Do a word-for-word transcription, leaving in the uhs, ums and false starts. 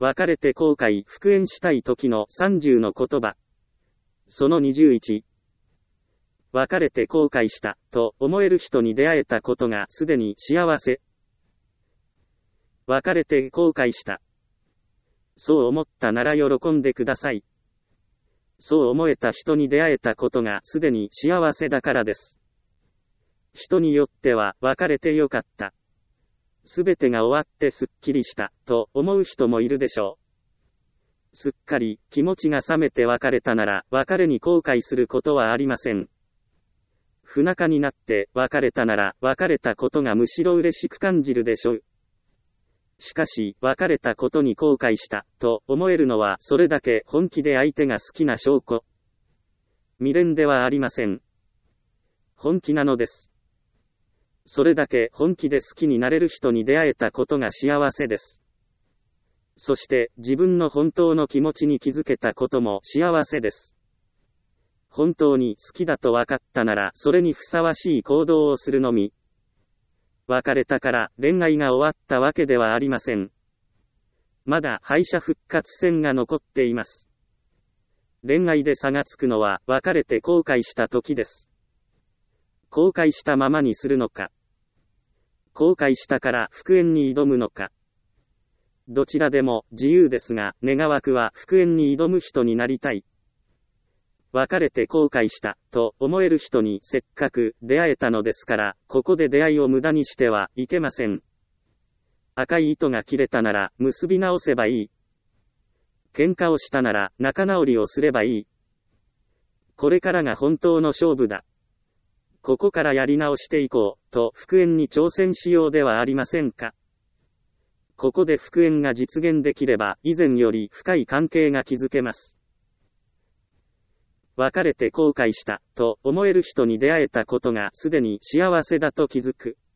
別れて後悔復縁したい時のさんじゅうの言葉。そのにじゅういち。別れて後悔したと思える人に出会えたことがすでに幸せ。別れて後悔した。そう思ったなら喜んでください。そう思えた人に出会えたことがすでに幸せだからです。人によっては別れてよかった。すべてが終わってすっきりしたと思う人もいるでしょう。すっかり気持ちが冷めて別れたなら別れに後悔することはありません。不仲になって別れたなら別れたことがむしろ嬉しく感じるでしょう。しかし別れたことに後悔したと思えるのはそれだけ本気で相手が好きな証拠。未練ではありません。本気なのです。それだけ本気で好きになれる人に出会えたことが幸せです。そして自分の本当の気持ちに気づけたことも幸せです。本当に好きだと分かったならそれにふさわしい行動をするのみ。別れたから恋愛が終わったわけではありません。まだ敗者復活戦が残っています。恋愛で差がつくのは別れて後悔した時です。後悔したままにするのか。後悔したから復縁に挑むのか。どちらでも自由ですが、願わくは復縁に挑む人になりたい。別れて後悔したと思える人にせっかく出会えたのですから、ここで出会いを無駄にしてはいけません。赤い糸が切れたなら結び直せばいい。喧嘩をしたなら仲直りをすればいい。これからが本当の勝負だ。ここからやり直していこうと復縁に挑戦しようではありませんか。ここで復縁が実現できれば以前より深い関係が築けます。別れて後悔したと思える人に出会えたことがすでに幸せだと気づく。